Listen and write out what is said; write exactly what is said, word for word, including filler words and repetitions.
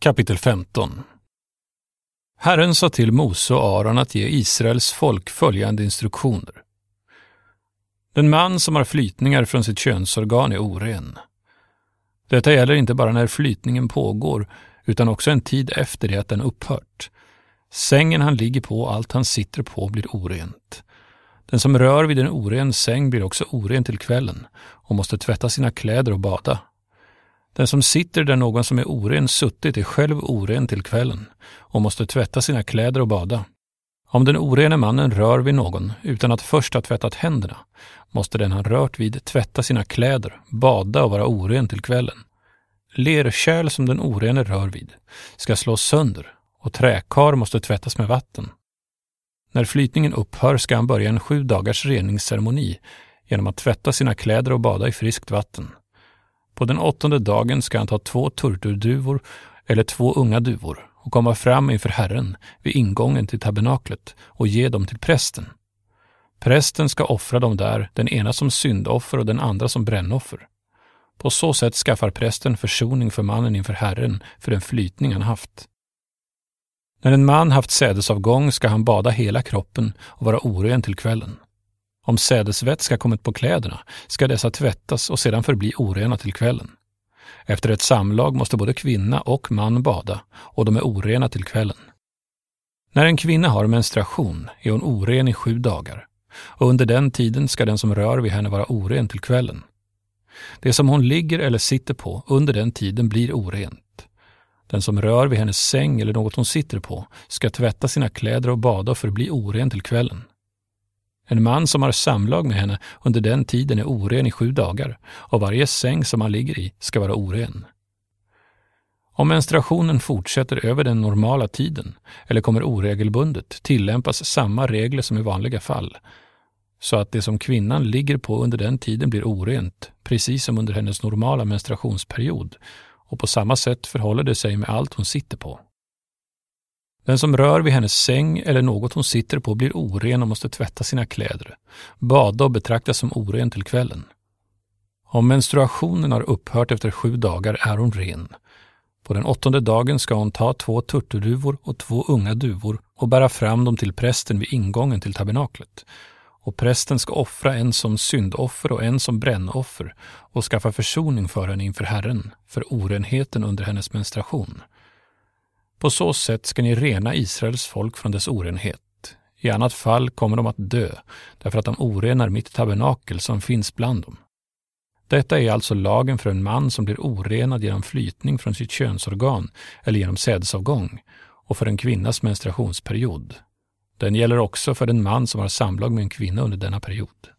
Kapitel femton. Herren sa till Mose och Aron att ge Israels folk följande instruktioner. Den man som har flytningar från sitt könsorgan är oren. Detta gäller inte bara när flytningen pågår, utan också en tid efter det att den upphört. Sängen han ligger på och allt han sitter på blir orent. Den som rör vid en oren säng blir också oren till kvällen och måste tvätta sina kläder och bada. Den som sitter där någon som är oren suttit är själv oren till kvällen och måste tvätta sina kläder och bada. Om den orene mannen rör vid någon utan att först ha tvättat händerna, måste den han rört vid tvätta sina kläder, bada och vara oren till kvällen. Lerkärl som den orene rör vid ska slås sönder och träkar måste tvättas med vatten. När flytningen upphör ska han börja en sju dagars reningsceremoni genom att tvätta sina kläder och bada i friskt vatten. På den åttonde dagen ska han ta två turturduvor eller två unga duvor och komma fram inför Herren vid ingången till tabernaklet och ge dem till prästen. Prästen ska offra dem där, den ena som syndoffer och den andra som brännoffer. På så sätt skaffar prästen försoning för mannen inför Herren för den flytning han haft. När en man haft sädesavgång ska han bada hela kroppen och vara oren till kvällen. Om sädesvätska kommit på kläderna ska dessa tvättas och sedan förbli orena till kvällen. Efter ett samlag måste både kvinna och man bada och de är orena till kvällen. När en kvinna har menstruation är hon oren i sju dagar och under den tiden ska den som rör vid henne vara oren till kvällen. Det som hon ligger eller sitter på under den tiden blir orent. Den som rör vid hennes säng eller något hon sitter på ska tvätta sina kläder och bada och förbli oren till kvällen. En man som har samlag med henne under den tiden är oren i sju dagar och varje säng som han ligger i ska vara oren. Om menstruationen fortsätter över den normala tiden eller kommer oregelbundet tillämpas samma regler som i vanliga fall, så att det som kvinnan ligger på under den tiden blir orent, precis som under hennes normala menstruationsperiod, och på samma sätt förhåller det sig med allt hon sitter på. Den som rör vid hennes säng eller något hon sitter på blir oren och måste tvätta sina kläder, bada och betraktas som oren till kvällen. Om menstruationen har upphört efter sju dagar är hon ren. På den åttonde dagen ska hon ta två turturduvor och två unga duvor och bära fram dem till prästen vid ingången till tabernaklet. Och prästen ska offra en som syndoffer och en som brännoffer och skaffa försoning för henne inför Herren för orenheten under hennes menstruation. På så sätt ska ni rena Israels folk från dess orenhet. I annat fall kommer de att dö, därför att de orenar mitt tabernakel som finns bland dem. Detta är alltså lagen för en man som blir orenad genom flytning från sitt könsorgan eller genom sädesavgång och för en kvinnas menstruationsperiod. Den gäller också för den man som har samlag med en kvinna under denna period.